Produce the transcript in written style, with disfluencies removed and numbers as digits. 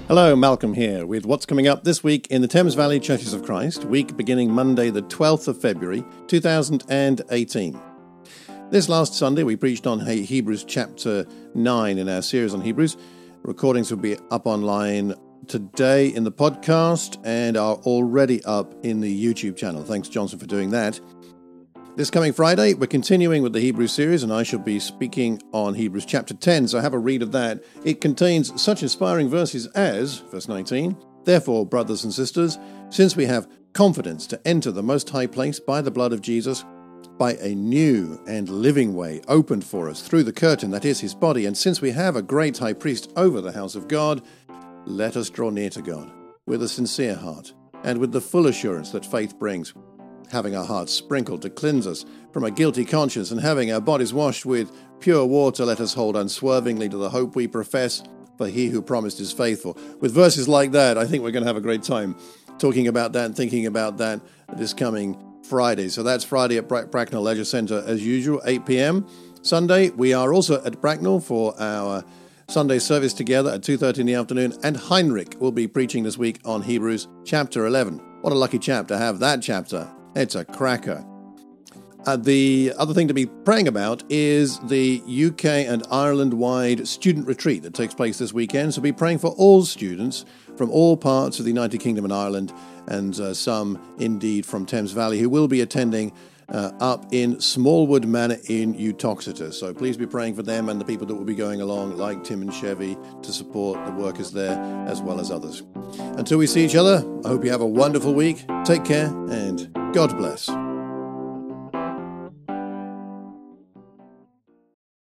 Hello, Malcolm here with what's coming up this week in the Thames Valley Churches of Christ, week beginning Monday the 12th of February 2018. This last Sunday we preached on Hebrews chapter 9 in our series on Hebrews. Recordings will be up online today in the podcast and are already up in the YouTube channel. Thanks, Johnson, for doing that. This coming Friday, we're continuing with the Hebrews series, and I shall be speaking on Hebrews chapter 10, so have a read of that. It contains such inspiring verses as, verse 19, "Therefore, brothers and sisters, since we have confidence to enter the Most High Place by the blood of Jesus, by a new and living way opened for us through the curtain, that is his body, and since we have a great high priest over the house of God, let us draw near to God with a sincere heart and with the full assurance that faith brings, having our hearts sprinkled to cleanse us from a guilty conscience, and having our bodies washed with pure water, let us hold unswervingly to the hope we profess, for he who promised is faithful." With verses like that, I think we're going to have a great time talking about that and thinking about that this coming Friday. So that's Friday at Bracknell Leisure Centre as usual, 8 p.m. Sunday, we are also at Bracknell for our Sunday service together at 2:30 in the afternoon, and Heinrich will be preaching this week on Hebrews chapter 11. What a lucky chap to have that chapter. It's a cracker. The other thing to be praying about is the UK and Ireland-wide student retreat that takes place this weekend. So be praying for all students from all parts of the United Kingdom and Ireland, and some indeed from Thames Valley, who will be attending up in Smallwood Manor in Uttoxeter. So please be praying for them and the people that will be going along, like Tim and Chevy, to support the workers there as well as others. Until we see each other, I hope you have a wonderful week. Take care and God bless.